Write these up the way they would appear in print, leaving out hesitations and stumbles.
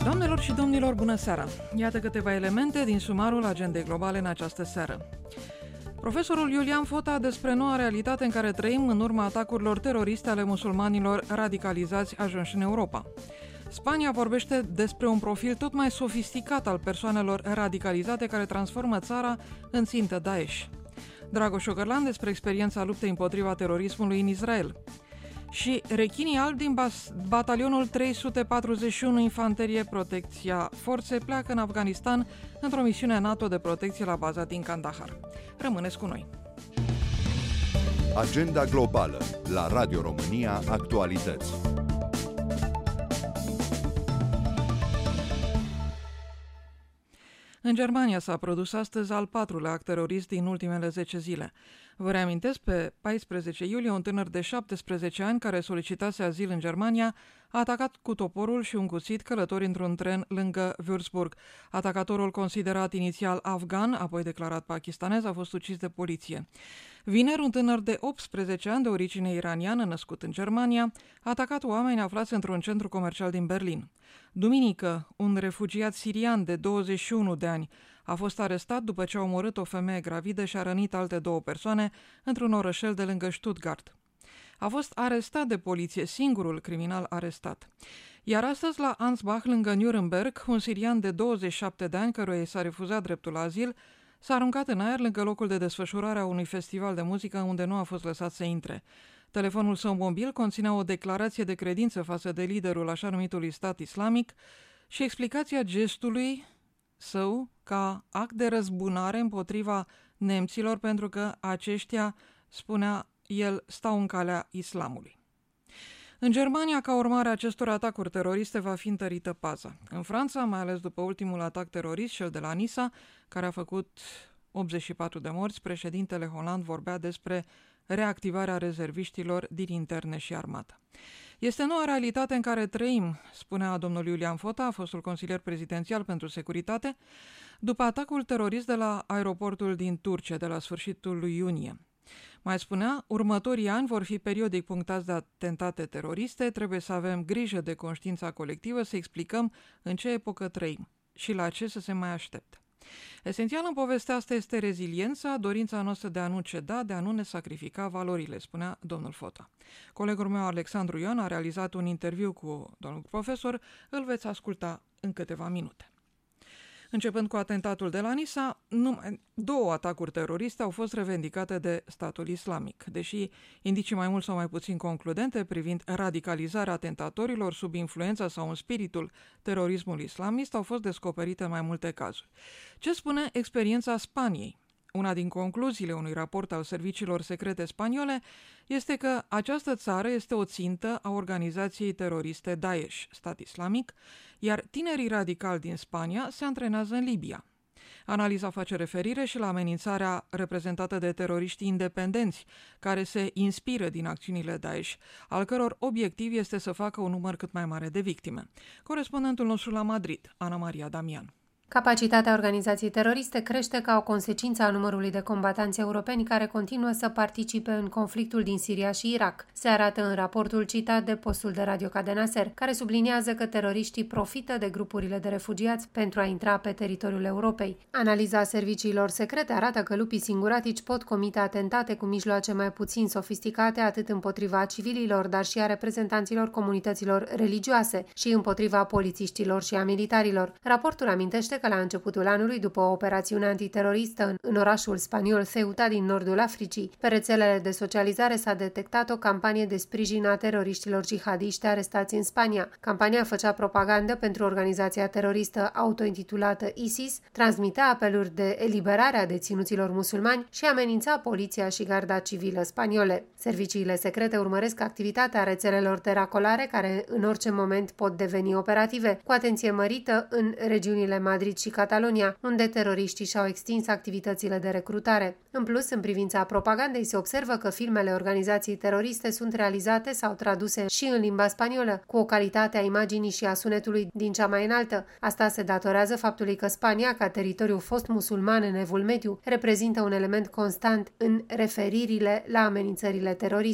Doamnelor și domnilor, bună seara! Iată câteva elemente din sumarul agendei globale în această seară. Profesorul Iulian Fota despre noua realitate în care trăim în urma atacurilor teroriste ale musulmanilor radicalizați ajunși în Europa. Spania vorbește despre un profil tot mai sofisticat al persoanelor radicalizate care transformă țara în țintă Daesh. Dragoș Ogărlan despre experiența luptei împotriva terorismului în Israel. Și rechinii albi din batalionul 341 Infanterie Protecția Forțe pleacă în Afganistan într-o misiune NATO de protecție la baza din Kandahar. Rămâneți cu noi! Agenda globală la Radio România Actualități. În Germania s-a produs astăzi al patrulea act terorist din ultimele 10 zile. Vă reamintesc, pe 14 iulie, un tânăr de 17 ani care solicitase azil în Germania a atacat cu toporul și un cuțit călători într-un tren lângă Würzburg. Atacatorul, considerat inițial afgan, apoi declarat pakistanez, a fost ucis de poliție. Vineri, un tânăr de 18 ani de origine iraniană, născut în Germania, a atacat oameni aflați într-un centru comercial din Berlin. Duminică, un refugiat sirian de 21 de ani a fost arestat după ce a omorât o femeie gravidă și a rănit alte două persoane într-un orășel de lângă Stuttgart. A fost arestat de poliție, singurul criminal arestat. Iar astăzi, la Ansbach, lângă Nuremberg, un sirian de 27 de ani, căruia i s-a refuzat dreptul la azil, s-a aruncat în aer lângă locul de desfășurare a unui festival de muzică unde nu a fost lăsat să intre. Telefonul său mobil conținea o declarație de credință față de liderul așa numitului stat islamic și explicația gestului său ca act de răzbunare împotriva nemților pentru că aceștia, spunea el, stau în calea islamului. În Germania, ca urmare a acestor atacuri teroriste, va fi întărită paza. În Franța, mai ales după ultimul atac terorist, cel de la Nisa, care a făcut 84 de morți, președintele Hollande vorbea despre reactivarea rezerviștilor din interne și armată. Este noua realitate în care trăim, spunea domnul Iulian Fota, fostul consilier prezidențial pentru securitate, după atacul terorist de la aeroportul din Turcia de la sfârșitul lui iunie. Mai spunea, următorii ani vor fi periodic punctați de atentate teroriste, trebuie să avem grijă de conștiința colectivă, să explicăm în ce epocă trăim și la ce să se mai aștepte. Esențial în povestea asta este reziliența, dorința noastră de a nu ceda, de a nu ne sacrifica valorile, spunea domnul Fota. Colegul meu, Alexandru Ioan, a realizat un interviu cu domnul profesor, îl veți asculta în câteva minute. Începând cu atentatul de la Nisa, numai 2 atacuri teroriste au fost revendicate de statul islamic, deși indicii mai mult sau mai puțin concludente privind radicalizarea atentatorilor sub influența sau în spiritul terorismului islamist au fost descoperite în mai multe cazuri. Ce spune experiența Spaniei? Una din concluziile unui raport al serviciilor secrete spaniole este că această țară este o țintă a organizației teroriste Daesh, stat islamic, iar tinerii radicali din Spania se antrenează în Libia. Analiza face referire și la amenințarea reprezentată de teroriști independenți, care se inspiră din acțiunile Daesh, al căror obiectiv este să facă un număr cât mai mare de victime. Corespondentul nostru la Madrid, Ana Maria Damian. Capacitatea organizației teroriste crește ca o consecință a numărului de combatanți europeni care continuă să participe în conflictul din Siria și Irak. Se arată în raportul citat de postul de Radio Cadena Ser, care subliniază că teroriștii profită de grupurile de refugiați pentru a intra pe teritoriul Europei. Analiza serviciilor secrete arată că lupii singuratici pot comite atentate cu mijloace mai puțin sofisticate atât împotriva civililor, dar și a reprezentanților comunităților religioase și împotriva polițiștilor și a militarilor. Raportul amintește că la începutul anului, după o operațiune antiteroristă în orașul spaniol Ceuta din nordul Africii, pe rețelele de socializare s-a detectat o campanie de sprijin a teroriștilor jihadiști arestați în Spania. Campania făcea propagandă pentru organizația teroristă autointitulată ISIS, transmitea apeluri de eliberare a deținuților musulmani și amenința poliția și garda civilă spaniole. Serviciile secrete urmăresc activitatea rețelelor teracolare care în orice moment pot deveni operative, cu atenție mărită în regiunile Madrid și Catalonia, unde teroriștii și-au extins activitățile de recrutare. În plus, în privința propagandei, se observă că filmele organizației teroriste sunt realizate sau traduse și în limba spaniolă, cu o calitate a imaginii și a sunetului din cea mai înaltă. Asta se datorează faptului că Spania, ca teritoriu fost musulman în Evul Mediu, reprezintă un element constant în referirile la amenințările teroriste.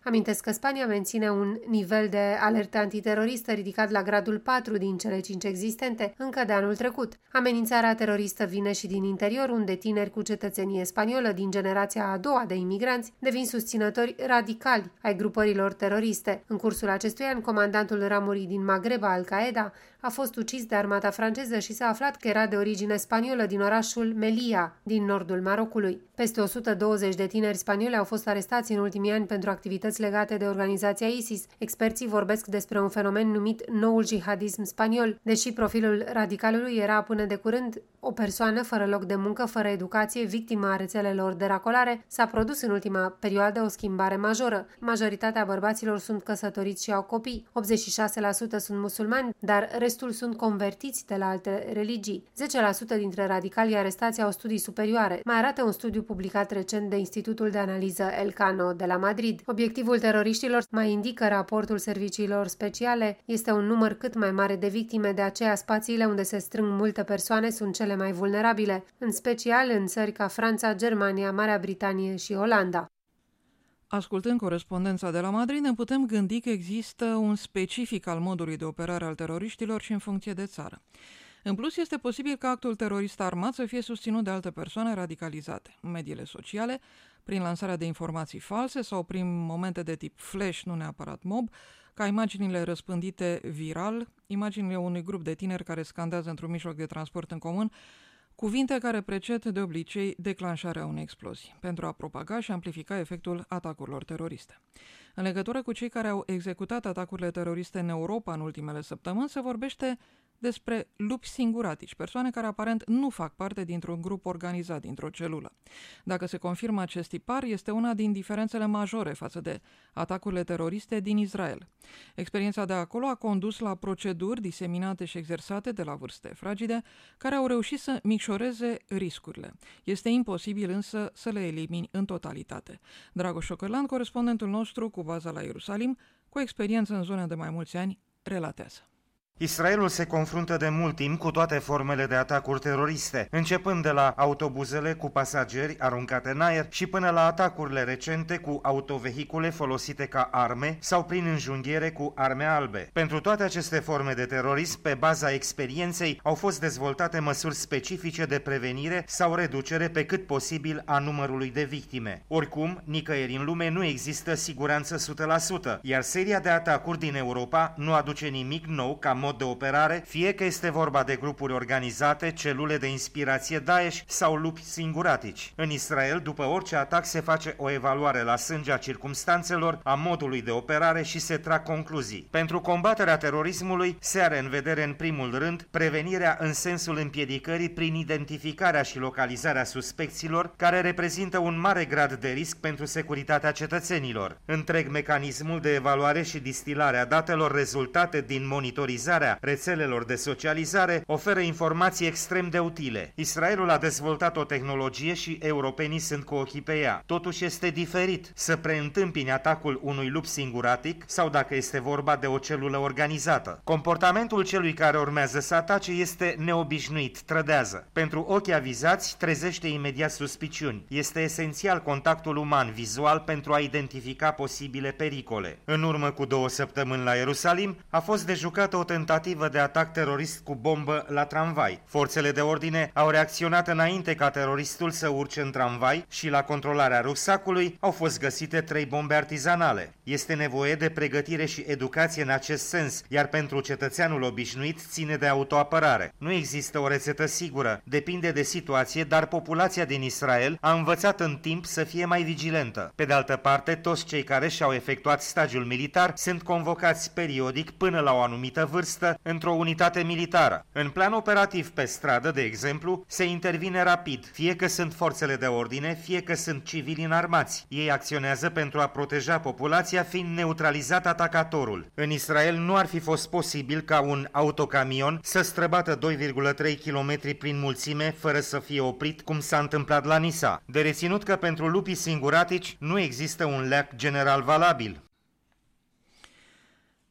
Amintesc că Spania menține un nivel de alertă antiteroristă ridicat la gradul 4 din cele 5 existente încă de anul trecut. Amenințarea teroristă vine și din interior, unde tineri cu cetățenie spaniolă din generația a doua de imigranți devin susținători radicali ai grupărilor teroriste. În cursul acestui an, comandantul ramurii din Maghreb Al-Qaeda a fost ucis de armata franceză și s-a aflat că era de origine spaniolă din orașul Melilla, din nordul Marocului. Peste 120 de tineri spanioli au fost arestați în ultimii ani pentru activități legate de organizația ISIS. Experții vorbesc despre un fenomen numit noul jihadism spaniol. Deși profilul radicalului era până de curând o persoană fără loc de muncă, fără educație, victima rețelelor de racolare, s-a produs în ultima perioadă o schimbare majoră. Majoritatea bărbaților sunt căsătoriți și au copii. 86% sunt musulmani, dar restul sunt convertiți de la alte religii. 10% dintre radicalii arestați au studii superioare. Mai arată un studiu publicat recent de Institutul de Analiză Elcano de la Madrid. Obiectivul teroriștilor, mai indică raportul serviciilor speciale, este un număr cât mai mare de victime, de aceea spațiile unde se strâng multe persoane sunt cele mai vulnerabile, în special în țări ca Franța, Germania, Marea Britanie și Olanda. Ascultând corespondența de la Madrid, ne putem gândi că există un specific al modului de operare al teroriștilor și în funcție de țară. În plus, este posibil ca actul terorist armat să fie susținut de alte persoane radicalizate în mediile sociale, prin lansarea de informații false sau prin momente de tip flash, nu neapărat mob, ca imaginile răspândite viral, imaginile unui grup de tineri care scandează într-un mijloc de transport în comun cuvinte care preced de obicei declanșarea unei explozii, pentru a propaga și amplifica efectul atacurilor teroriste. În legătură cu cei care au executat atacurile teroriste în Europa în ultimele săptămâni, se vorbește despre lupi singuratici, persoane care aparent nu fac parte dintr-un grup organizat, dintr-o celulă. Dacă se confirmă acest tipar, este una din diferențele majore față de atacurile teroriste din Israel. Experiența de acolo a condus la proceduri diseminate și exersate de la vârste fragede, care au reușit să micșoreze riscurile. Este imposibil însă să le elimini în totalitate. Dragoș Șocărlan, corespondentul nostru cu baza la Ierusalim, cu experiență în zonă de mai mulți ani, relatează. Israelul se confruntă de mult timp cu toate formele de atacuri teroriste, începând de la autobuzele cu pasageri aruncate în aer și până la atacurile recente cu autovehicule folosite ca arme sau prin înjunghiere cu arme albe. Pentru toate aceste forme de terorism, pe baza experienței, au fost dezvoltate măsuri specifice de prevenire sau reducere pe cât posibil a numărului de victime. Oricum, nicăieri în lume nu există siguranță 100%, iar seria de atacuri din Europa nu aduce nimic nou ca mod de operare, fie că este vorba de grupuri organizate, celule de inspirație Daesh sau lupi singuratici. În Israel, după orice atac, se face o evaluare la sânge a circumstanțelor, a modului de operare și se trag concluzii. Pentru combaterea terorismului se are în vedere în primul rând prevenirea în sensul împiedicării prin identificarea și localizarea suspecților, care reprezintă un mare grad de risc pentru securitatea cetățenilor. Întreg mecanismul de evaluare și distilare a datelor rezultate din monitorizarea rețelelor de socializare oferă informații extrem de utile. Israelul a dezvoltat o tehnologie și europenii sunt cu ochii pe ea. Totuși este diferit să preîntâmpini atacul unui lup singuratic sau dacă este vorba de o celulă organizată. Comportamentul celui care urmează să atace este neobișnuit, trădează. Pentru ochii avizați trezește imediat suspiciuni. Este esențial contactul uman vizual pentru a identifica posibile pericole. În urmă cu 2 săptămâni la Ierusalim a fost dejucată o tentativă de atac terorist cu bombă la tramvai. Forțele de ordine au reacționat înainte ca teroristul să urce în tramvai și la controlarea rucsacului au fost găsite 3 bombe artizanale. Este nevoie de pregătire și educație în acest sens, iar pentru cetățeanul obișnuit ține de autoapărare. Nu există o rețetă sigură, depinde de situație, dar populația din Israel a învățat în timp să fie mai vigilentă. Pe de altă parte, toți cei care și-au efectuat stagiul militar sunt convocați periodic până la o anumită vârstă într-o unitate militară. În plan operativ pe stradă, de exemplu, se intervine rapid, fie că sunt forțele de ordine, fie că sunt civili înarmați. Ei acționează pentru a proteja populația, fiind neutralizat atacatorul. În Israel nu ar fi fost posibil ca un autocamion să străbată 2,3 km prin mulțime fără să fie oprit, cum s-a întâmplat la Nisa. De reținut că pentru lupii singuratici nu există un leac general valabil.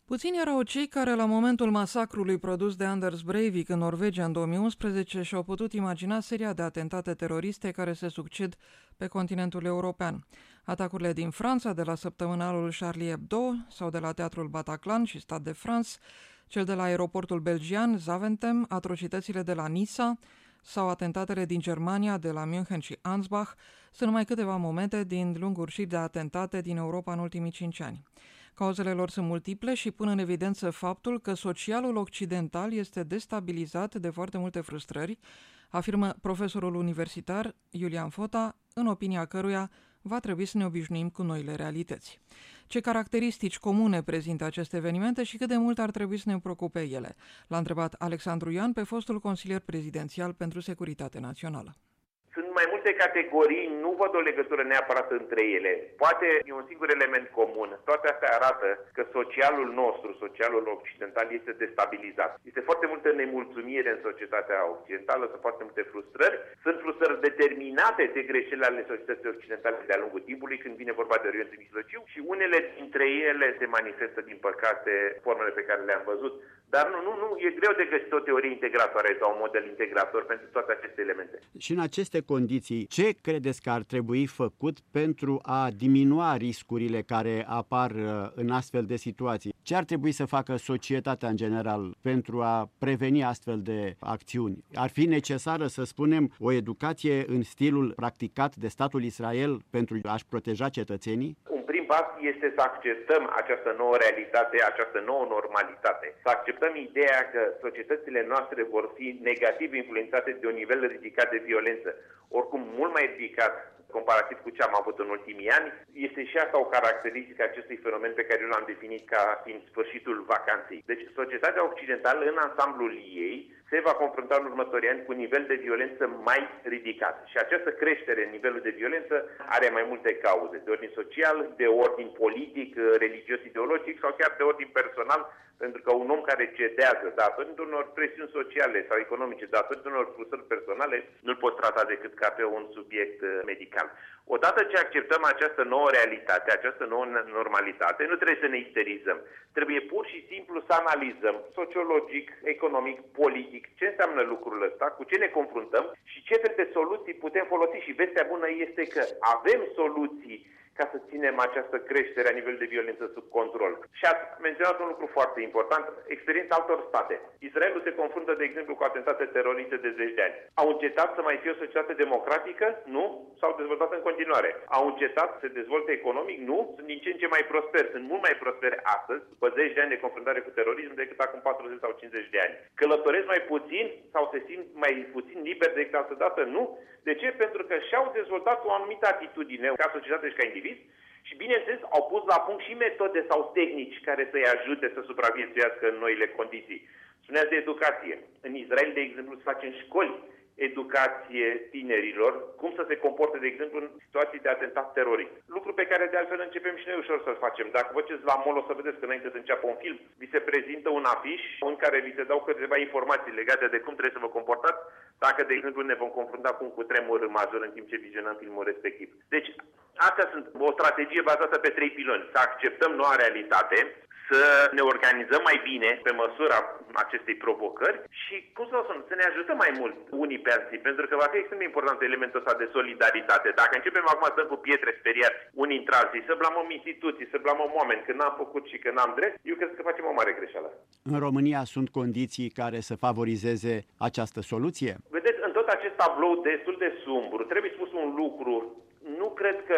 Puțini erau cei care, la momentul masacrului produs de Anders Breivik în Norvegia în 2011, și-au putut imagina seria de atentate teroriste care se succed pe continentul european. Atacurile din Franța, de la săptămânalul Charlie Hebdo sau de la Teatrul Bataclan și Stade de France, cel de la aeroportul belgian Zaventem, atrocitățile de la Nisa sau atentatele din Germania, de la München și Ansbach, sunt numai câteva momente din lunguri șiri de atentate din Europa în ultimii 5 ani. Cauzele lor sunt multiple și pun în evidență faptul că socialul occidental este destabilizat de foarte multe frustrări, afirmă profesorul universitar Iulian Fota, în opinia căruia va trebui să ne obișnuim cu noile realități. Ce caracteristici comune prezintă aceste evenimente și cât de mult ar trebui să ne preocupe ele? L-a întrebat Alexandru Ioan pe fostul consilier prezidențial pentru Securitate Națională. Sunt mai multe categorii, nu văd o legătură neapărat între ele. Poate e un singur element comun. Toate astea arată că socialul nostru, socialul occidental, este destabilizat. Este foarte multă nemulțumire în societatea occidentală, sunt foarte multe frustrări. Sunt frustrări determinate de greșelile ale societății occidentale de-a lungul timpului, când vine vorba de Orientul Mijlociu, și unele dintre ele se manifestă, din păcate, formele pe care le-am văzut. Dar nu, e greu de găsit o teorie integratoare sau un model integrator pentru toate aceste elemente. Și în aceste condiții, ce credeți că ar trebui făcut pentru a diminua riscurile care apar în astfel de situații? Ce ar trebui să facă societatea în general pentru a preveni astfel de acțiuni? Ar fi necesară, să spunem, o educație în stilul practicat de statul Israel pentru a-și proteja cetățenii? Un prim pas este să acceptăm această nouă realitate, această nouă normalitate. Să acceptăm ideea că societățile noastre vor fi negativ influențate de un nivel ridicat de violență, oricum mult mai ridicat comparativ cu ce am avut în ultimii ani. Este și asta o caracteristică a acestui fenomen pe care eu l-am definit ca fiind sfârșitul vacanței. Deci societatea occidentală în ansamblul ei se va confrunta în următorii ani cu un nivel de violență mai ridicat. Și această creștere în nivelul de violență are mai multe cauze, de ordin social, de ordin politic, religios, ideologic sau chiar de ordin personal, pentru că un om care cedează datorită unor presiuni sociale sau economice, datorită unor frustrări personale, nu-l poți trata decât ca pe un subiect medical. Odată ce acceptăm această nouă realitate, această nouă normalitate, nu trebuie să ne isterizăm. Trebuie pur și simplu să analizăm sociologic, economic, politic, ce înseamnă lucrul ăsta, cu ce ne confruntăm și ce fel de soluții putem folosi. Și vestea bună este că avem soluții ca să ținem această creștere a nivelului de violență sub control. Și ați menționat un lucru foarte important, experiența altor state. Israelul se confruntă, de exemplu, cu atentate teroriste de 10 de ani. Au încetat să mai fie o societate democratică? Nu. S-au dezvoltat în continuare. Au încetat să se dezvolte economic? Nu. Sunt din ce în ce mai prosperi. Sunt mult mai prosperi astăzi, după 10 de ani de confruntare cu terorism, decât acum 40 sau 50 de ani. Călătoresc mai puțin sau se simt mai puțin liberi decât altă dată? Nu. De ce? Pentru că și-au dezvoltat o anumită atitudine ca societate și ca individ și, bineînțeles, au pus la punct și metode sau tehnici care să-i ajute să supraviețuiască în noile condiții. Spuneați de educație. În Israel, de exemplu, se face în școli educație tinerilor, cum să se comporte, de exemplu, în situații de atentat terorist. Lucru pe care, de altfel, începem și noi ușor să-l facem. Dacă vă duceți la mall, o să vedeți că înainte să înceapă un film, vi se prezintă un afiș în care vi se dau câteva informații legate de cum trebuie să vă comportați dacă, de exemplu, ne vom confrunta cu un cutremur major în timp ce vizionăm filmul respectiv. Deci, astea sunt o strategie bazată pe 3 piloni. Să acceptăm noua realitate, să ne organizăm mai bine pe măsura acestei provocări și, cum să spun, să ne ajutăm mai mult unii pe alții, pentru că va fi extrem de important elementul ăsta de solidaritate. Dacă începem acum să dăm cu pietre speriați unii între alții, să blamăm instituții, să blamăm oameni că n-am făcut și că n-am drept, eu cred că facem o mare greșeală. În România sunt condiții care să favorizeze această soluție? Vedeți, în tot acest tablou destul de sumbru, trebuie spus un lucru. Nu cred că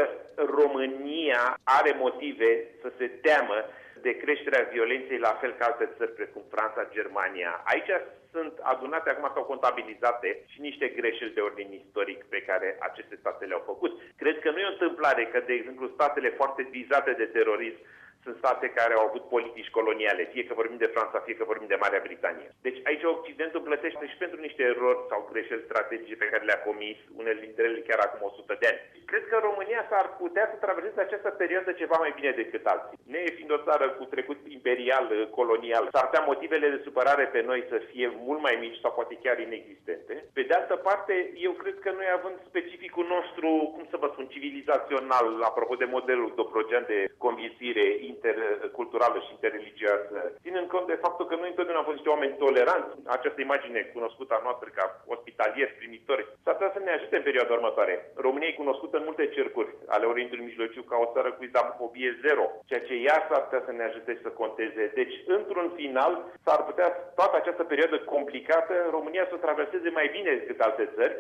România are motive să se teamă de creșterea violenței la fel ca alte țări precum Franța, Germania. Aici sunt adunate acum sau contabilizate și niște greșeli de ordin istoric pe care aceste state le-au făcut. Cred că nu e o întâmplare că, de exemplu, statele foarte vizate de terorism sunt state care au avut politici coloniale, fie că vorbim de Franța, fie că vorbim de Marea Britanie. Deci aici Occidentul plătește și pentru niște erori sau greșeli strategice pe care le-a comis, unele dintre ele chiar acum 100 de ani. Cred că România s-ar putea să traverseze această perioadă ceva mai bine decât alții. Ne fiind o țară cu trecut imperial, colonial, s-ar putea motivele de supărare pe noi să fie mult mai mici sau poate chiar inexistente. Pe de altă parte, eu cred că noi, având specificul nostru, cum să vă spun, civilizațional, apropo de modelul Dobrogean de conviețuire interculturală și interreligioasă, ținând cont de faptul că noi întotdeauna am fost niște oameni toleranți, această imagine cunoscută a noastră ca ospitalieri, primitori, s-ar putea să ne ajute în perioada următoare. România e cunoscută în multe cercuri ale Orientului Mijlociu ca o țară cu islamofobie zero, ceea ce ea s-ar putea să ne ajute să conteze. Deci, într-un final, s-ar putea toată această perioadă complicată România să o traverseze mai bine decât alte țări.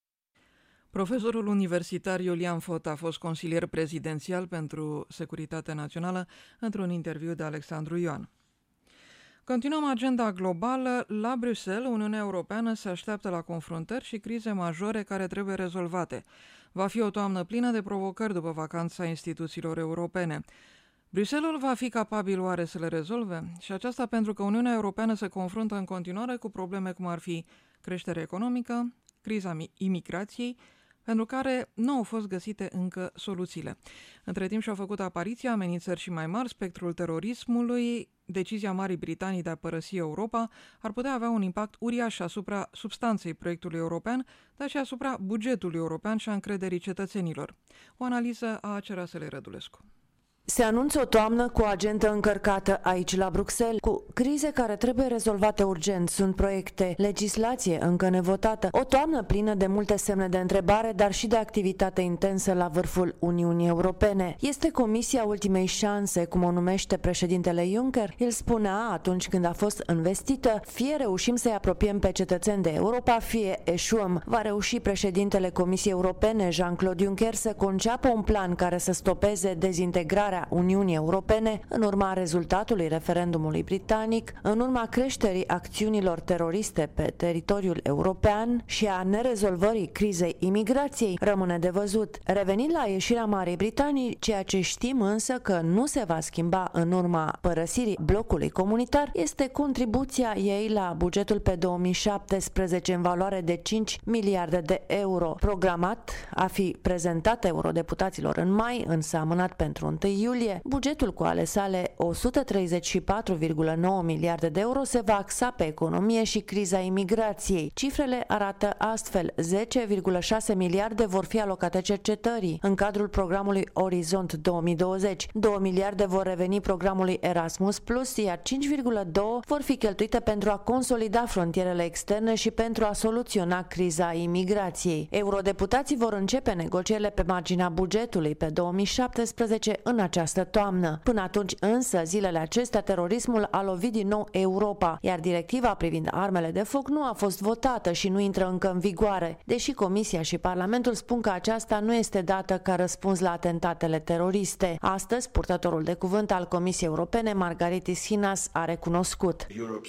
Profesorul universitar Iulian Fot a fost consilier prezidențial pentru Securitatea Națională într-un interviu de Alexandru Ioan. Continuăm agenda globală. La Bruxelles, Uniunea Europeană se așteaptă la confruntări și crize majore care trebuie rezolvate. Va fi o toamnă plină de provocări după vacanța instituțiilor europene. Bruxelles va fi capabil oare să le rezolve? Și aceasta pentru că Uniunea Europeană se confruntă în continuare cu probleme cum ar fi creșterea economică, criza imigrației, pentru care nu au fost găsite încă soluțiile. Între timp și-au făcut apariția amenințări și mai mari, spectrul terorismului. Decizia Marii Britanii de a părăsi Europa ar putea avea un impact uriaș asupra substanței proiectului european, dar și asupra bugetului european și a încrederii cetățenilor. O analiză a Cerasele Rădulescu. Se anunță o toamnă cu o agendă încărcată aici la Bruxelles, cu crize care trebuie rezolvate urgent, sunt proiecte, legislație încă nevotată, o toamnă plină de multe semne de întrebare, dar și de activitate intensă la vârful Uniunii Europene. Este Comisia ultimei șanse, cum o numește președintele Juncker. El spunea atunci când a fost investită, fie reușim să-i apropiem pe cetățeni de Europa, fie eșuăm. Va reuși președintele Comisiei Europene, Jean-Claude Juncker, să conceapă un plan care să stopeze dezintegrarea Uniunii Europene în urma rezultatului referendumului britanic, în urma creșterii acțiunilor teroriste pe teritoriul european și a nerezolvării crizei imigrației, rămâne de văzut. Revenind la ieșirea Marii Britanii, ceea ce știm însă că nu se va schimba în urma părăsirii blocului comunitar este contribuția ei la bugetul pe 2017 în valoare de 5 miliarde de euro. Programat a fi prezentat eurodeputaților în mai, însă amânat pentru 1 iulie, bugetul cu ale sale 134,9 miliarde de euro se va axa pe economie și criza imigrației. Cifrele arată astfel: 10,6 miliarde vor fi alocate cercetării în cadrul programului Orizont 2020, 2 miliarde vor reveni programului Erasmus+, iar 5,2 vor fi cheltuite pentru a consolida frontierele externe și pentru a soluționa criza imigrației. Eurodeputații vor începe negocierile pe marginea bugetului pe 2017 în această toamnă. Până atunci însă, zilele acestea, terorismul a lovit din nou Europa, iar directiva privind armele de foc nu a fost votată și nu intră încă în vigoare, deși Comisia și Parlamentul spun că aceasta nu este dată ca răspuns la atentatele teroriste. Astăzi, purtătorul de cuvânt al Comisiei Europene, Margaritis Chinas, a recunoscut: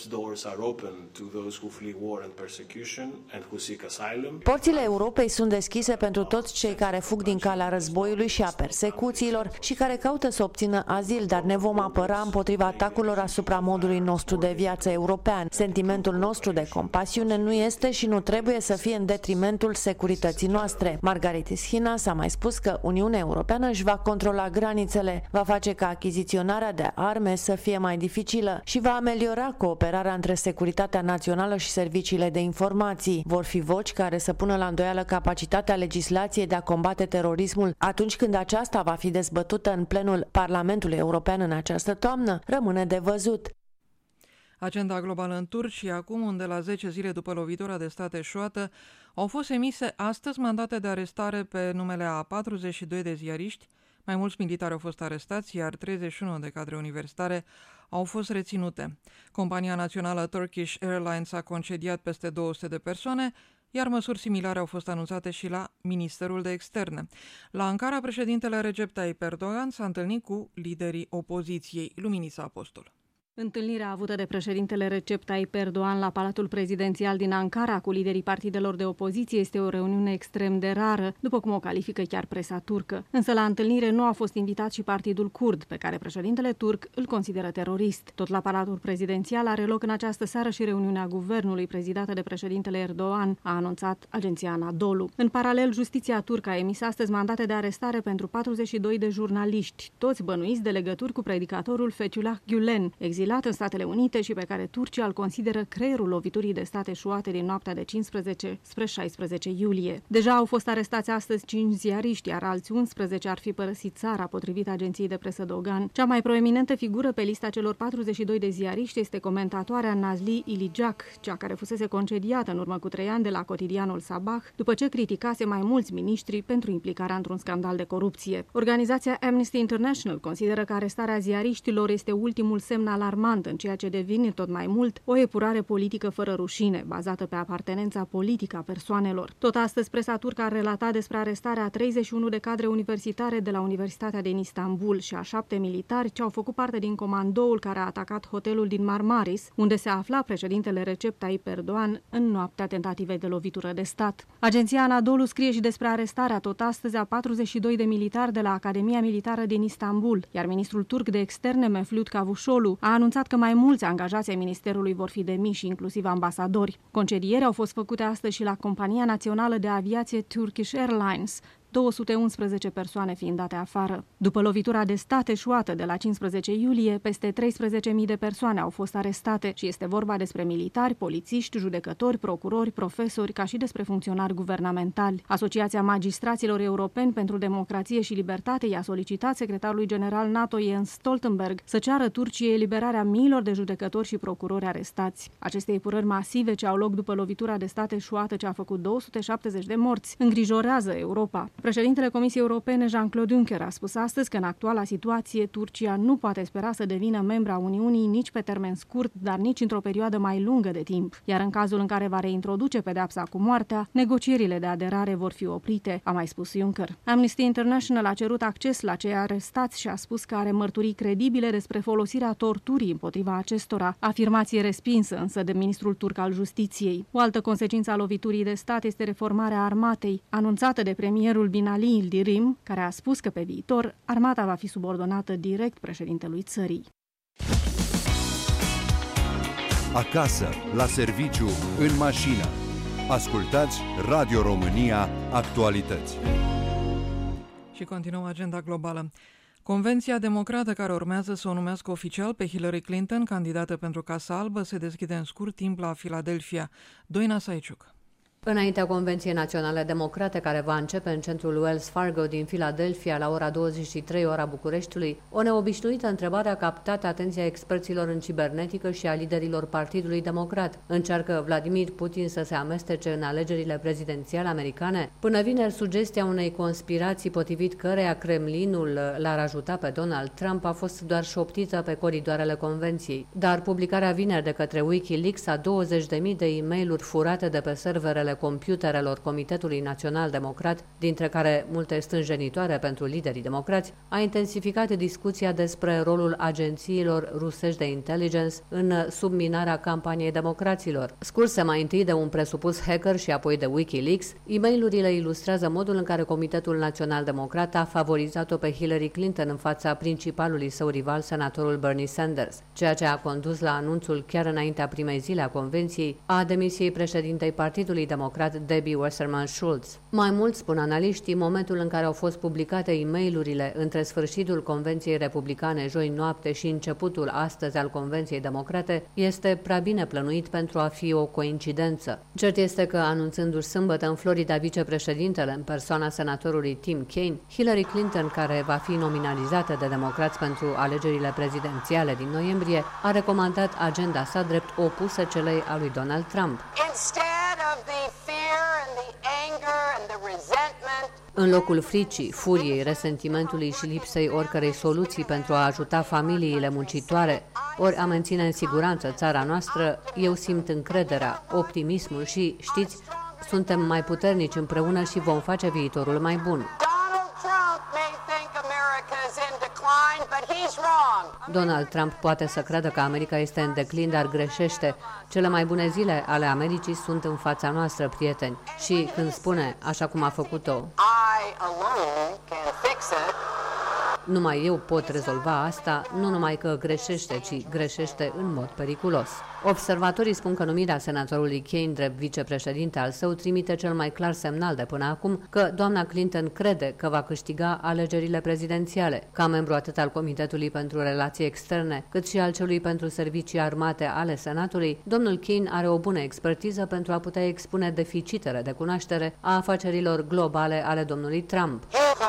porțile Europei sunt deschise pentru toți cei care fug din calea războiului și a persecuțiilor și care caută să obțină azil, dar ne vom apăra împotriva atacurilor asupra modului nostru de viață european. Sentimentul nostru de compasiune nu este și nu trebuie să fie în detrimentul securității noastre. Margaritis Chinas a mai spus că Uniunea Europeană își va controla granițele, va face ca achiziționarea de arme să fie mai dificilă și va ameliora cooperarea între securitatea națională și serviciile de informații. Vor fi voci care să pună la îndoială capacitatea legislației de a combate terorismul atunci când aceasta va fi dezbătută în plenul Parlamentului European în această toamnă, rămâne de văzut. Agenda globală în Turcia, acum, unde la 10 zile după lovitura de stat eșuată, au fost emise astăzi mandate de arestare pe numele a 42 de ziariști. Mai mulți militari au fost arestați, iar 31 de cadre universitare au fost reținute. Compania națională Turkish Airlines a concediat peste 200 de persoane, iar măsuri similare au fost anunțate și la Ministerul de Externe. La Ankara, președintele Recep Tayyip Erdogan s-a întâlnit cu liderii opoziției. Luminița Apostol. Întâlnirea avută de președintele Recep Tayyip Erdogan la Palatul Prezidențial din Ankara cu liderii partidelor de opoziție este o reuniune extrem de rară, după cum o califică chiar presa turcă. Însă la întâlnire nu a fost invitat și partidul kurd, pe care președintele turc îl consideră terorist. Tot la Palatul Prezidențial are loc în această seară și reuniunea guvernului prezidată de președintele Erdogan, a anunțat agenția Anadolu. În paralel, justiția turcă a emis astăzi mandate de arestare pentru 42 de jurnaliști, toți bănuiți de legături cu predicatorul Fethullah Gülen, exilat în Statele Unite și pe care Turcia îl consideră creierul loviturii de stat eșuate din noaptea de 15 spre 16 iulie. Deja au fost arestați astăzi 5 ziariști, iar alți 11 ar fi părăsit țara, potrivit agenției de presă Dogan. Cea mai proeminentă figură pe lista celor 42 de ziariști este comentatoarea Nazli Ilijak, cea care fusese concediată în urmă cu 3 ani de la cotidianul Sabah, după ce criticase mai mulți miniștri pentru implicarea într-un scandal de corupție. Organizația Amnesty International consideră că arestarea ziariștilor este ultimul semn alarmant în ceea ce devine tot mai mult o epurare politică fără rușine, bazată pe apartenența politică a persoanelor. Tot astăzi, presa turcă a relatat despre arestarea a 31 de cadre universitare de la Universitatea din Istanbul și a 7 militari ce au făcut parte din comandoul care a atacat hotelul din Marmaris, unde se afla președintele Recep Tayyip Erdogan în noaptea tentativei de lovitură de stat. Agenția Anadolu scrie și despre arestarea tot astăzi a 42 de militari de la Academia Militară din Istanbul, iar ministrul turc de externe Mevlut Cavusoglu a anunțat că mai mulți angajați ai ministerului vor fi demiși, inclusiv ambasadori. Concedieri au fost făcute astăzi și la Compania Națională de Aviație Turkish Airlines, 211 persoane fiind date afară. După lovitura de stat eșuată de la 15 iulie, peste 13.000 de persoane au fost arestate și este vorba despre militari, polițiști, judecători, procurori, profesori, ca și despre funcționari guvernamentali. Asociația Magistraților Europeni pentru Democrație și Libertate i-a solicitat secretarului general NATO Jens Stoltenberg să ceară Turciei eliberarea miilor de judecători și procurori arestați. Aceste epurări masive ce au loc după lovitura de stat eșuată ce a făcut 270 de morți îngrijorează Europa. Președintele Comisiei Europene, Jean-Claude Juncker, a spus astăzi că în actuala situație Turcia nu poate spera să devină membra Uniunii nici pe termen scurt, dar nici într-o perioadă mai lungă de timp. Iar în cazul în care va reintroduce pedeapsa cu moartea, negocierile de aderare vor fi oprite, a mai spus Juncker. Amnesty International a cerut acces la cei arestați și a spus că are mărturii credibile despre folosirea torturii împotriva acestora, afirmație respinsă însă de ministrul turc al Justiției. O altă consecință a loviturii de stat este reformarea armatei, anunțată de premierul Binali Yildirim, care a spus că pe viitor armata va fi subordonată direct președintelui țării. Acasă, la serviciu, în mașină. Ascultați Radio România Actualități. Și continuăm agenda globală. Convenția democrată care urmează să o numească oficial pe Hillary Clinton, candidată pentru Casa Albă, se deschide în scurt timp la Philadelphia. Doina Saiciuc. Înaintea Convenției Naționale Democrate, care va începe în centrul Wells Fargo din Philadelphia la ora 23, ora Bucureștiului, o neobișnuită întrebare a captat atenția experților în cibernetică și a liderilor Partidului Democrat. Încearcă Vladimir Putin să se amestece în alegerile prezidențiale americane? Până vineri, sugestia unei conspirații potrivit căreia Kremlinul l-ar ajuta pe Donald Trump a fost doar șoptită pe coridoarele Convenției. Dar publicarea vineri de către Wikileaks a 20.000 de e-mail-uri furate de pe serverele computerelor Comitetului Național Democrat, dintre care multe stânjenitoare pentru liderii democrați, a intensificat discuția despre rolul agențiilor rusești de intelligence în subminarea campaniei democraților. Scurse mai întâi de un presupus hacker și apoi de Wikileaks, e-mail-urile ilustrează modul în care Comitetul Național Democrat a favorizat-o pe Hillary Clinton în fața principalului său rival, senatorul Bernie Sanders, ceea ce a condus la anunțul chiar înaintea primei zile a convenției a demisiei președintei Partidului Democrat, Debbie Wasserman Schultz. Mai mult, spun analiștii, momentul în care au fost publicate e-mail-urile între sfârșitul Convenției Republicane joi noapte și începutul astăzi al Convenției Democrate este prea bine plănuit pentru a fi o coincidență. Cert este că, anunțându-și sâmbătă în Florida vicepreședintele în persoana senatorului Tim Kaine, Hillary Clinton, care va fi nominalizată de democrați pentru alegerile prezidențiale din noiembrie, a recomandat agenda sa drept opusă celei a lui Donald Trump. În locul fricii, furiei, resentimentului și lipsei oricărei soluții pentru a ajuta familiile muncitoare, ori a menține în siguranță țara noastră, eu simt încrederea, optimismul și, știți, suntem mai puternici împreună și vom face viitorul mai bun. Donald Trump poate să creadă că America este în declin, dar greșește. Cele mai bune zile ale Americii sunt în fața noastră, prieteni. Și când spune, așa cum a făcut-o, Numai eu pot rezolva asta, nu numai că greșește, ci greșește în mod periculos. Observatorii spun că numirea senatorului Kane drept vicepreședinte al său trimite cel mai clar semnal de până acum că doamna Clinton crede că va câștiga alegerile prezidențiale. Ca membru atât al Comitetului pentru Relații Externe, cât și al celui pentru Servicii Armate ale Senatului, domnul Kane are o bună expertiză pentru a putea expune deficitele de cunoaștere a afacerilor globale ale domnului Trump.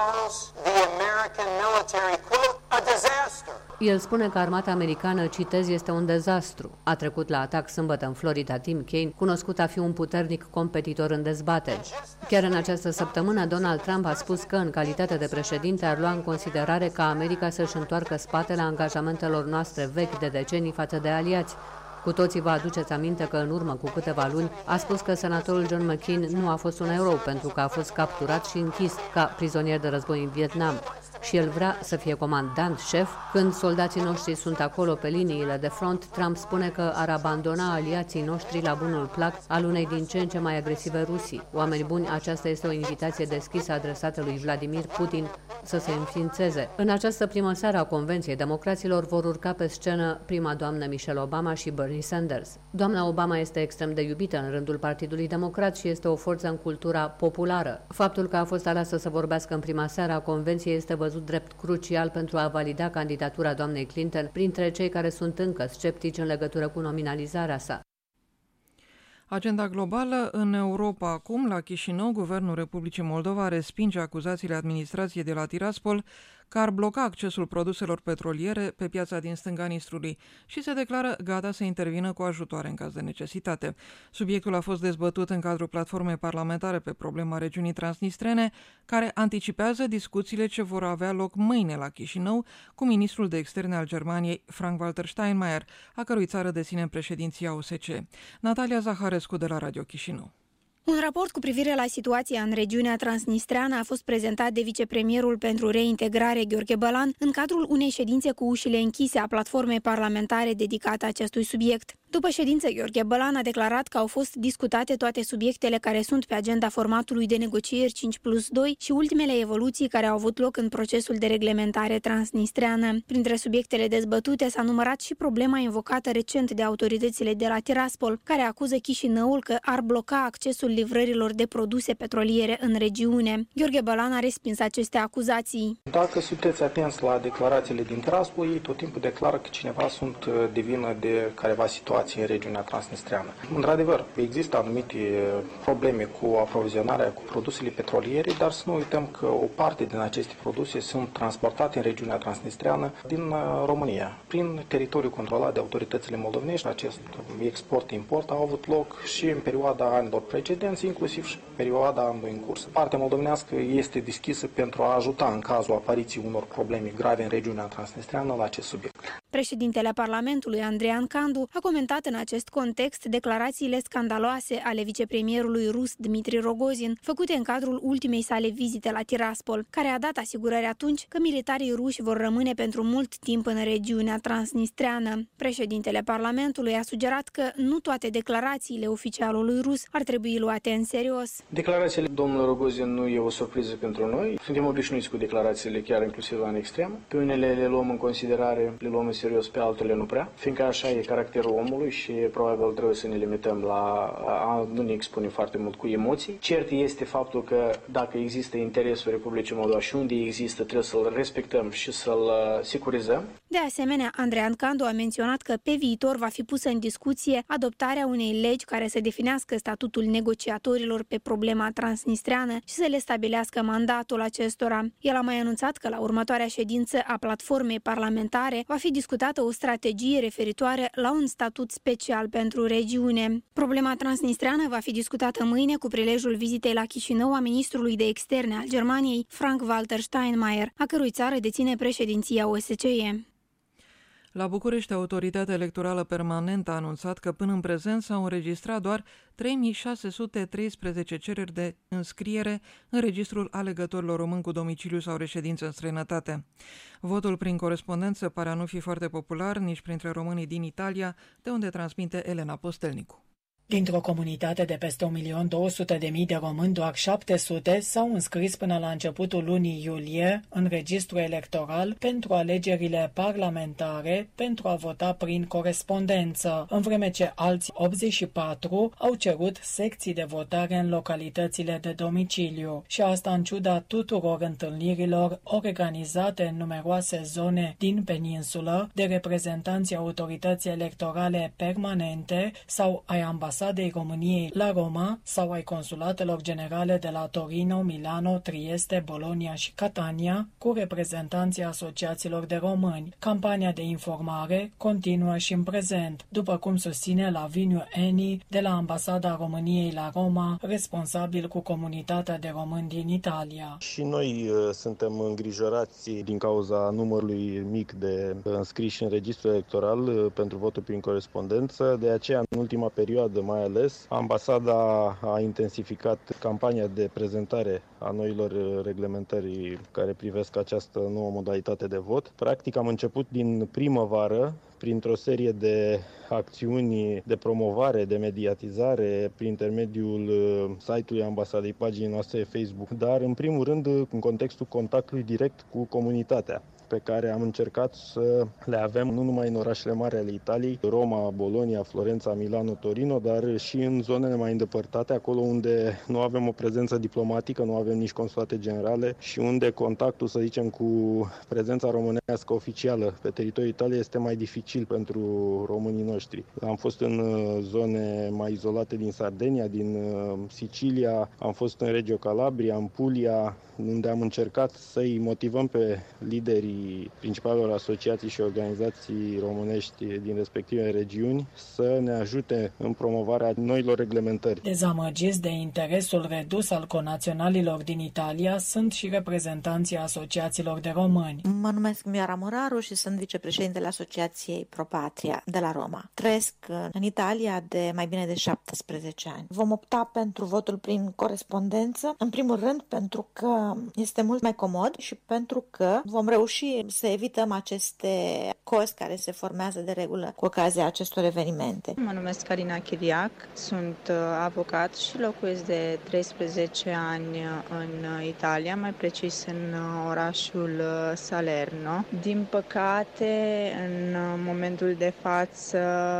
El spune că armata americană, citez, este un dezastru. A trecut la atac sâmbătă în Florida Tim Kaine, cunoscut a fi un puternic competitor în dezbateri. Chiar în această săptămână, Donald Trump a spus că, în calitate de președinte, ar lua în considerare ca America să-și întoarcă spatele angajamentelor noastre vechi de decenii față de aliați. Cu toții vă aduceți aminte că în urmă cu câteva luni a spus că senatorul John McCain nu a fost un erou pentru că a fost capturat și închis ca prizonier de război în Vietnam. Și el vrea să fie comandant șef. Când soldații noștri sunt acolo pe liniile de front, Trump spune că ar abandona aliații noștri la bunul plac al unei din ce în ce mai agresive Rusii. Oameni buni, aceasta este o invitație deschisă adresată lui Vladimir Putin să se înființeze. În această primă seară a Convenției Democraților vor urca pe scenă prima doamnă Michelle Obama și Bernie Sanders. Doamna Obama este extrem de iubită în rândul Partidului Democrat și este o forță în cultura populară. Faptul că a fost aleasă să vorbească în prima seară a Convenției este văzut drept crucial pentru a valida candidatura doamnei Clinton printre cei care sunt încă sceptici în legătură cu nominalizarea sa. Agenda globală în Europa acum. La Chișinău, Guvernul Republicii Moldova respinge acuzațiile administrației de la Tiraspol că ar bloca accesul produselor petroliere pe piața din stânga Nistrului și se declară gata să intervină cu ajutoare în caz de necesitate. Subiectul a fost dezbătut în cadrul platformei parlamentare pe problema regiunii transnistrene, care anticipează discuțiile ce vor avea loc mâine la Chișinău cu ministrul de externe al Germaniei, Frank-Walter Steinmeier, a cărui țară deține președinția OSCE. Natalia Zaharescu de la Radio Chișinău. Un raport cu privire la situația în regiunea transnistreană a fost prezentat de vicepremierul pentru reintegrare Gheorghe Bălan în cadrul unei ședințe cu ușile închise a platformei parlamentare dedicată acestui subiect. După ședință, Gheorghe Bălan a declarat că au fost discutate toate subiectele care sunt pe agenda formatului de negocieri 5+2 și ultimele evoluții care au avut loc în procesul de reglementare transnistreană. Printre subiectele dezbătute s-a numărat și problema invocată recent de autoritățile de la Tiraspol, care acuză Chișinăul că ar bloca accesul livrărilor de produse petroliere în regiune. Gheorghe Bălan a respins aceste acuzații. Dacă sunteți atenți la declarațiile din Tiraspol, ei tot timpul declară că cineva sunt de vină de careva situație în regiunea transnistreană. Într-adevăr, există anumite probleme cu aprovizionarea cu produsele petroliere, dar să nu uităm că o parte din aceste produse sunt transportate în regiunea transnistreană din România. Prin teritoriul controlat de autoritățile moldovenești, acest export-import a avut loc și în perioada anilor precedenți, inclusiv și perioada anului în curs. Partea moldovenească este deschisă pentru a ajuta în cazul apariției unor probleme grave în regiunea transnistreană la acest subiect. Președintele Parlamentului, Andrean Candu, a comentat în acest context declarațiile scandaloase ale vicepremierului rus Dmitri Rogozin, făcute în cadrul ultimei sale vizite la Tiraspol, care a dat asigurări atunci că militarii ruși vor rămâne pentru mult timp în regiunea transnistreană. Președintele Parlamentului a sugerat că nu toate declarațiile oficialului rus ar trebui luate în serios. Declarațiile domnului Rogozin nu e o surpriză pentru noi. Suntem obișnuiți cu declarațiile chiar inclusiv în extrem. Pe unele le luăm în considerare, le luăm în serios, pe altele nu prea, fiindcă așa e caracterul omului și probabil trebuie să ne limităm la a nu ne expune foarte mult cu emoții. Cert este faptul că dacă există interesul Republicii Moldova și unde există, trebuie să-l respectăm și să-l securizăm. De asemenea, Andrean Candu a menționat că pe viitor va fi pusă în discuție adoptarea unei legi care să definească statutul negociatorilor pe problema transnistreană și să le stabilească mandatul acestora. El a mai anunțat că la următoarea ședință a platformei parlamentare va fi discutată o strategie referitoare la un statut special pentru regiune. Problema transnistreană va fi discutată mâine cu prilejul vizitei la Chișinău a ministrului de externe al Germaniei, Frank-Walter Steinmeier, a cărui țară deține președinția OSCE. La București, Autoritatea Electorală Permanentă a anunțat că până în prezent s-au înregistrat doar 3613 cereri de înscriere în registrul alegătorilor români cu domiciliu sau reședință în străinătate. Votul prin corespondență pare a nu fi foarte popular nici printre românii din Italia, de unde transmite Elena Postelnicu. Dintr-o comunitate de peste 1.200.000 de români, doar 700 s-au înscris până la începutul lunii iulie în registrul electoral pentru alegerile parlamentare pentru a vota prin corespondență, în vreme ce alți 84 au cerut secții de votare în localitățile de domiciliu. Și asta în ciuda tuturor întâlnirilor organizate în numeroase zone din peninsulă de reprezentanții autorității electorale permanente sau ai ambasadei României la Roma sau ai consulatelor generale de la Torino, Milano, Trieste, Bologna și Catania cu reprezentanții asociațiilor de români. Campania de informare continuă și în prezent, după cum susține Laviniu Eni de la Ambasada României la Roma, responsabil cu comunitatea de români din Italia. Și noi suntem îngrijorați din cauza numărului mic de înscriși în registrul electoral pentru votul prin corespondență. De aceea, în ultima perioadă, mai ales, ambasada a intensificat campania de prezentare a noilor reglementări care privesc această nouă modalitate de vot. Practic, am început din primăvară printr-o serie de acțiuni de promovare, de mediatizare, prin intermediul site-ului ambasadei, paginii noastre Facebook, dar în primul rând în contextul contactului direct cu comunitatea, pe care am încercat să le avem nu numai în orașele mari ale Italiei, Roma, Bologna, Florența, Milano, Torino, dar și în zonele mai îndepărtate, acolo unde nu avem o prezență diplomatică, nu avem nici consulate generale și unde contactul, să zicem, cu prezența românească oficială pe teritoriul Italiei este mai dificil pentru românii noștri. Am fost în zone mai izolate din Sardenia, din Sicilia, am fost în Reggio Calabria, în Puglia, unde am încercat să-i motivăm pe liderii principalelor asociații și organizații românești din respectivele regiuni să ne ajute în promovarea noilor reglementări. Dezamăgiți de interesul redus al conaționalilor din Italia sunt și reprezentanții asociațiilor de români. Mă numesc Mioara Moraru și sunt vicepreședintele Asociației Pro Patria de la Roma. Trăiesc în Italia de mai bine de 17 ani. Vom opta pentru votul prin corespondență, în primul rând pentru că este mult mai comod și pentru că vom reuși să evităm aceste cozi care se formează de regulă cu ocazia acestor evenimente. Mă numesc Carina Chiriac, sunt avocat și locuiesc de 13 ani în Italia, mai precis în orașul Salerno. Din păcate, în momentul de față,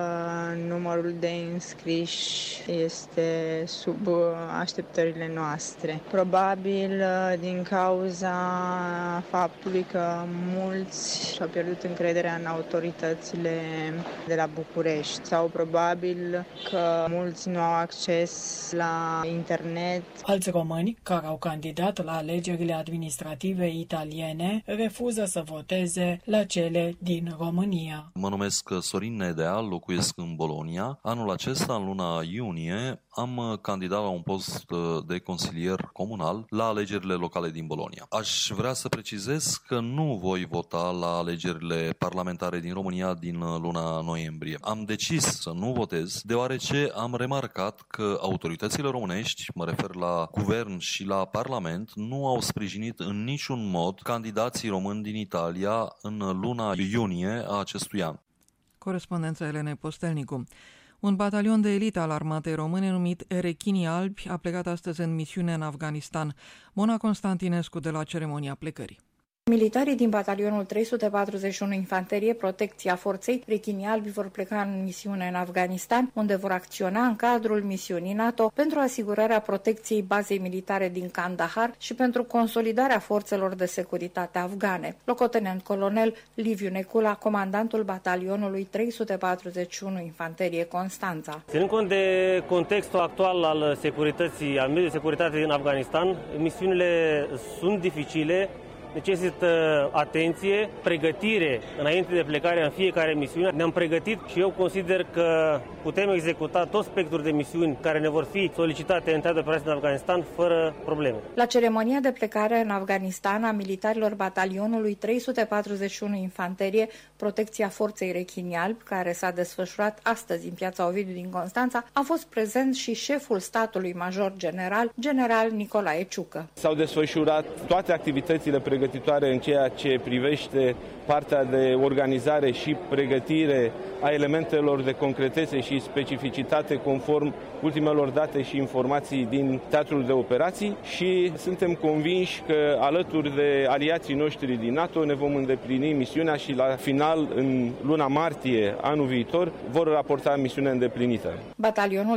numărul de înscriși este sub așteptările noastre. Probabil din cauza faptului că mulți și-au pierdut încrederea în autoritățile de la București sau probabil că mulți nu au acces la internet. Alți români care au candidat la alegerile administrative italiene refuză să voteze la cele din România. Mă numesc Sorin Nedea, locuiesc în Bologna. Anul acesta, în luna iunie, am candidat la un post de consilier comunal la alegerile locale din Bologna. Aș vrea să precizez că nu voi vota la alegerile parlamentare din România din luna noiembrie. Am decis să nu votez deoarece am remarcat că autoritățile românești, mă refer la guvern și la parlament, nu au sprijinit în niciun mod candidații români din Italia în luna iunie a acestui an. Corespondența Elenei Postelnicu. Un batalion de elită al armatei române numit Erechinii Albi a plecat astăzi în misiune în Afganistan. Mona Constantinescu de la ceremonia plecării. Militarii din batalionul 341 Infanterie Protecția Forței Rechinii Albi vor pleca în misiune în Afganistan, unde vor acționa în cadrul misiunii NATO pentru asigurarea protecției bazei militare din Kandahar și pentru consolidarea forțelor de securitate afgane. Locotenent colonel Liviu Necula, comandantul batalionului 341 Infanterie Constanța. Ținând cont de contextul actual al securității, al mediului de securitate din Afganistan, misiunile sunt dificile, necesită atenție, pregătire înainte de plecare în fiecare misiune. Ne-am pregătit și eu consider că putem executa tot spectrul de misiuni care ne vor fi solicitate în teatru de operații în Afganistan fără probleme. La ceremonia de plecare în Afganistan a militarilor batalionului 341 Infanterie Protecția Forței Rechinii Albi, care s-a desfășurat astăzi în Piața Ovidiu din Constanța, a fost prezent și șeful statului major general Nicolae Ciucă. S-au desfășurat toate activitățile pregătitoare în ceea ce privește partea de organizare și pregătire a elementelor de concretețe și specificitate conform ultimelor date și informații din teatrul de operații și suntem convinși că alături de aliații noștri din NATO ne vom îndeplini misiunea și la final, în luna martie anul viitor, vor raporta misiunea îndeplinită. Batalionul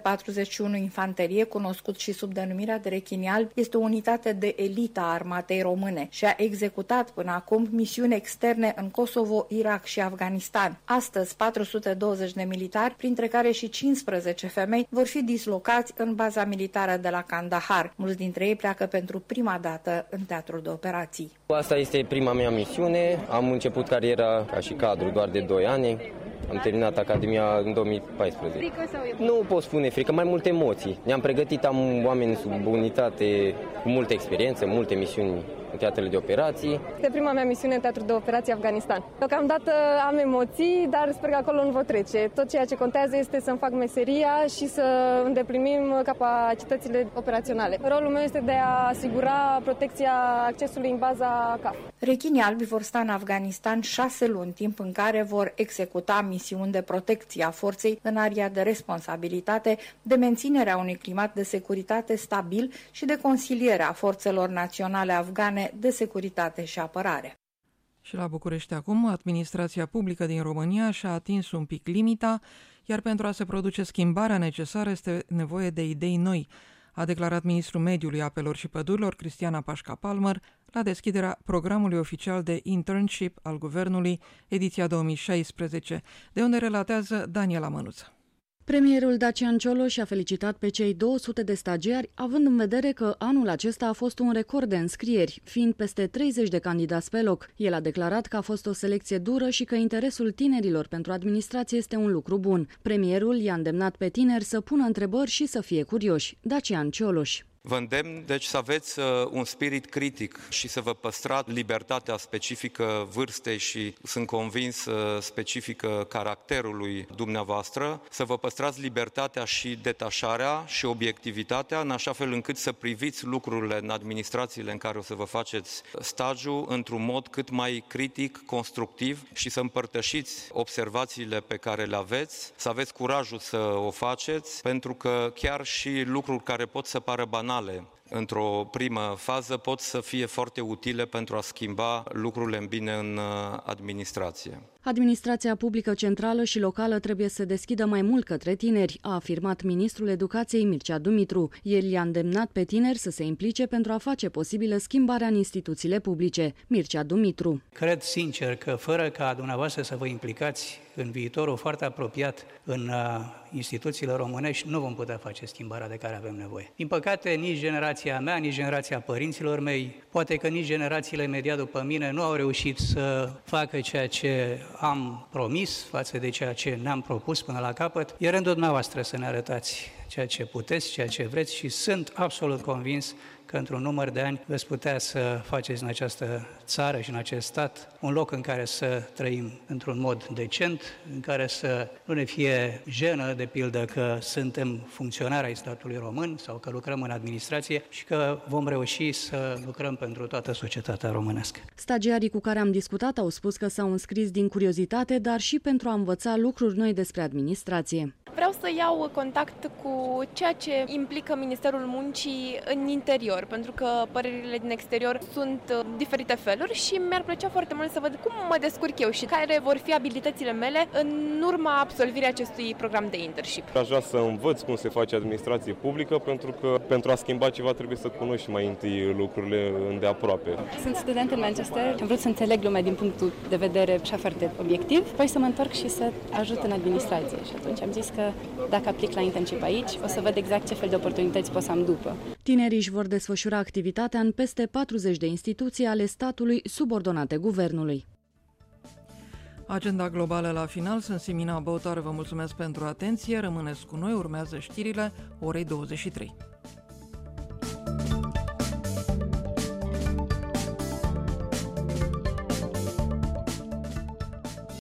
341 Infanterie, cunoscut și sub denumirea de Rechini Albi, este o unitate de elită a armatei române și a executat până acum misiuni externe în Kosovo, Irak și Afganistan. Astăzi, 420 de militari, printre care și 15 femei, vor fi dislocați în baza militară de la Kandahar. Mulți dintre ei pleacă pentru prima dată în teatrul de operații. Asta este prima mea misiune. Am început cariera ca și cadru doar de 2 ani. Am terminat Academia în 2014. Frică sau e? Nu pot spune frică, mai multe emoții. Ne-am pregătit, am oameni sub unitate cu multă experiență, multe misiuni în teatrele de operații. Este prima mea misiune în teatrul de operații Afganistan. Deocamdată am emoții, dar sper că acolo nu vă trece. Tot ceea ce contează este să-mi fac meseria și să îndeplinim capacitățile operaționale. Rolul meu este de a asigura protecția accesului în baza CAF. Rechini Albi vor sta în Afganistan 6 luni, timp în care vor executa misiuni de protecție a forței în area de responsabilitate, de menținerea unui climat de securitate stabil și de consiliere a forțelor naționale afgane de securitate și apărare. Și la București acum, administrația publică din România și-a atins un pic limita, iar pentru a se produce schimbarea necesară este nevoie de idei noi, a declarat ministrul Mediului, Apelor și Pădurilor, Cristiana Pașca-Palmer, la deschiderea programului oficial de internship al Guvernului, ediția 2016, de unde relatează Daniela Mănuță. Premierul Dacian Cioloș a felicitat pe cei 200 de stagiari, având în vedere că anul acesta a fost un record de înscrieri, fiind peste 30 de candidați pe loc. El a declarat că a fost o selecție dură și că interesul tinerilor pentru administrație este un lucru bun. Premierul i-a îndemnat pe tineri să pună întrebări și să fie curioși. Dacian Cioloș. Vă îndemn, deci, să aveți un spirit critic și să vă păstrați libertatea specifică vârstei și, sunt convins, specifică caracterului dumneavoastră, să vă păstrați libertatea și detașarea și obiectivitatea, în așa fel încât să priviți lucrurile în administrațiile în care o să vă faceți stagiul într-un mod cât mai critic, constructiv și să împărtășiți observațiile pe care le aveți, să aveți curajul să o faceți, pentru că chiar și lucruri care pot să pară banale într-o primă fază pot să fie foarte utile pentru a schimba lucrurile în bine în administrație. Administrația publică centrală și locală trebuie să deschidă mai mult către tineri, a afirmat ministrul Educației Mircea Dumitru. El i-a îndemnat pe tineri să se implice pentru a face posibilă schimbarea în instituțiile publice. Mircea Dumitru. Cred sincer că fără ca dumneavoastră să vă implicați în viitorul foarte apropiat în instituțiile românești, nu vom putea face schimbarea de care avem nevoie. Din păcate, nici generația mea, nici generația părinților mei, poate că nici generațiile imediat după mine nu au reușit să facă ceea ce am promis față de ceea ce ne-am propus până la capăt. E rândul dumneavoastră să ne arătați ceea ce puteți, ceea ce vreți și sunt absolut convins că într-un număr de ani veți putea să faceți în această țară și în acest stat un loc în care să trăim într-un mod decent, în care să nu ne fie jenă, de pildă, că suntem funcționari ai statului român sau că lucrăm în administrație și că vom reuși să lucrăm pentru toată societatea românească. Stagiarii cu care am discutat au spus că s-au înscris din curiozitate, dar și pentru a învăța lucruri noi despre administrație. Vreau să iau contact cu ceea ce implică Ministerul Muncii în interior, pentru că părerile din exterior sunt diferite feluri și mi-ar plăcea foarte mult să văd cum mă descurc eu și care vor fi abilitățile mele în urma absolvirii acestui program de internship. Aș vrea să învăț cum se face administrație publică, pentru că pentru a schimba ceva trebuie să cunoști mai întâi lucrurile îndeaproape. Sunt student în Manchester și am vrut să înțeleg lumea din punctul de vedere așa foarte obiectiv, apoi să mă întorc și să ajut în administrație și atunci am zis că dacă aplic la internship aici, o să văd exact ce fel de oportunități pot să am după. Tinerii își vor desfășura activitatea în peste 40 de instituții ale statului subordonate guvernului. Agenda globală la final. Sunt Simina Băutoare, vă mulțumesc pentru atenție. Rămâneți cu noi, urmează știrile orei 23.